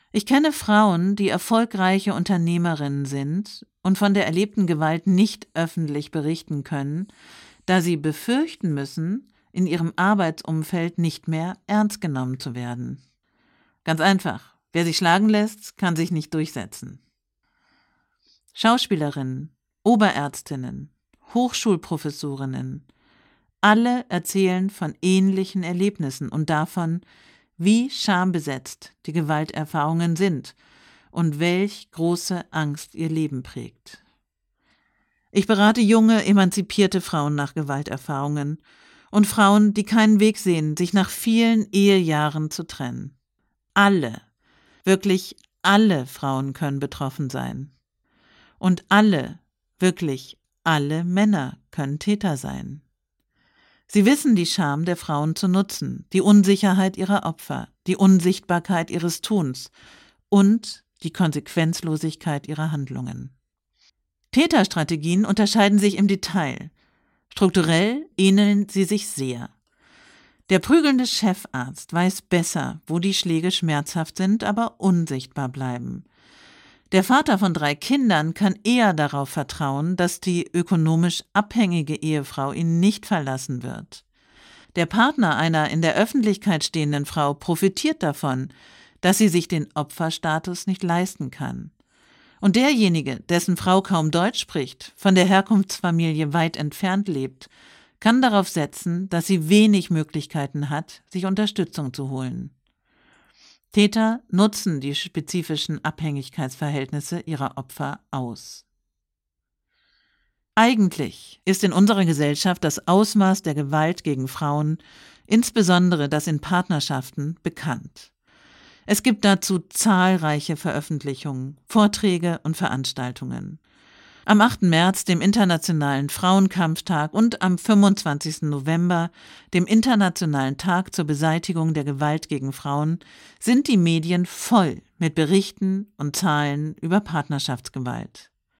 Ich kenne Frauen, die erfolgreiche Unternehmerinnen sind und von der erlebten Gewalt nicht öffentlich berichten können, da sie befürchten müssen, in ihrem Arbeitsumfeld nicht mehr ernst genommen zu werden. Ganz einfach, wer sich schlagen lässt, kann sich nicht durchsetzen. Schauspielerinnen, Oberärztinnen, Hochschulprofessorinnen, alle erzählen von ähnlichen Erlebnissen und davon, wie schambesetzt die Gewalterfahrungen sind und welch große Angst ihr Leben prägt. Ich berate junge, emanzipierte Frauen nach Gewalterfahrungen und Frauen, die keinen Weg sehen, sich nach vielen Ehejahren zu trennen. Alle, wirklich alle Frauen können betroffen sein. Und alle, wirklich alle Männer können Täter sein. Sie wissen die Scham der Frauen zu nutzen, die Unsicherheit ihrer Opfer, die Unsichtbarkeit ihres Tuns und die Konsequenzlosigkeit ihrer Handlungen. Täterstrategien unterscheiden sich im Detail. Strukturell ähneln sie sich sehr. Der prügelnde Chefarzt weiß besser, wo die Schläge schmerzhaft sind, aber unsichtbar bleiben. Der Vater von 3 Kindern kann eher darauf vertrauen, dass die ökonomisch abhängige Ehefrau ihn nicht verlassen wird. Der Partner einer in der Öffentlichkeit stehenden Frau profitiert davon, dass sie sich den Opferstatus nicht leisten kann. Und derjenige, dessen Frau kaum Deutsch spricht, von der Herkunftsfamilie weit entfernt lebt, kann darauf setzen, dass sie wenig Möglichkeiten hat, sich Unterstützung zu holen. Täter nutzen die spezifischen Abhängigkeitsverhältnisse ihrer Opfer aus. Eigentlich ist in unserer Gesellschaft das Ausmaß der Gewalt gegen Frauen, insbesondere das in Partnerschaften, bekannt. Es gibt dazu zahlreiche Veröffentlichungen, Vorträge und Veranstaltungen. Am 8. März, dem Internationalen Frauenkampftag, und am 25. November, dem Internationalen Tag zur Beseitigung der Gewalt gegen Frauen, sind die Medien voll mit Berichten und Zahlen über Partnerschaftsgewalt.